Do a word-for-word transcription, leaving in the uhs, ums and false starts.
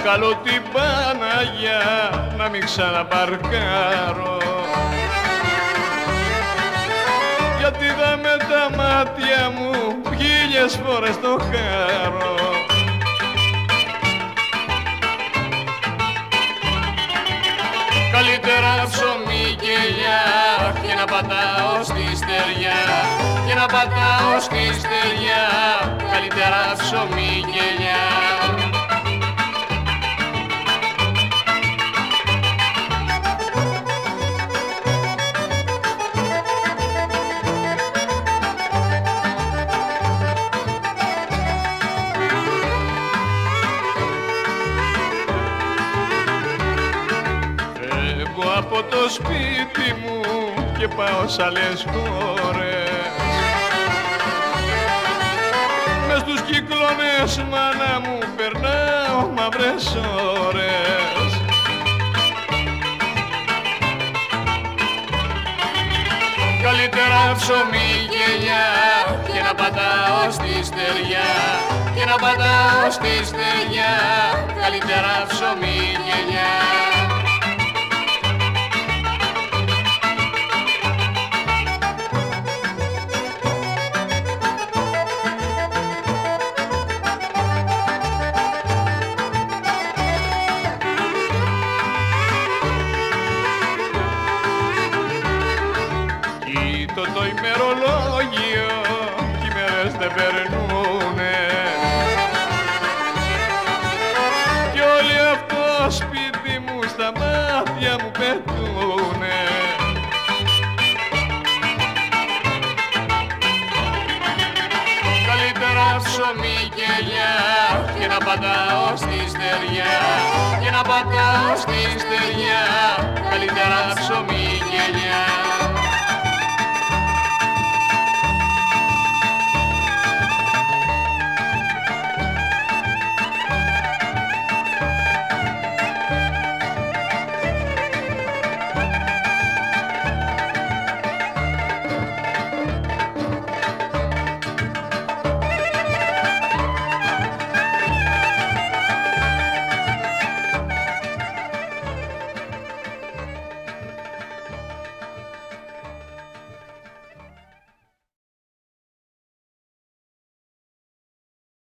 Παρακαλώ την Παναγιά να μην ξαναπαρκάρω, γιατί δα με τα μάτια μου χίλιες φορές το χάρω. Καλύτερα ψωμί και ελιά και να πατάω στη στεριά, και να πατάω στη στεριά, καλύτερα ψωμί και ελιά. Από το σπίτι μου και πάω σ' άλλες χώρες, μες στους κυκλώνες μάνα μου περνάω μαύρες ώρες. Καλύτερα ψωμί και ελιά και να πατάω στη στεριά, και να πατάω στη στεριά, καλύτερα ψωμί και ελιά. Το, το ημερολόγιο κι οι μέρες δεν περνούνε, κι όλοι αυτό σπίτι μου στα μάτια μου πετούνε. Καλύτερα ψωμί και ελιά και να πατάω στη στεριά, και να πατάω στη στεριά, καλύτερα ψωμί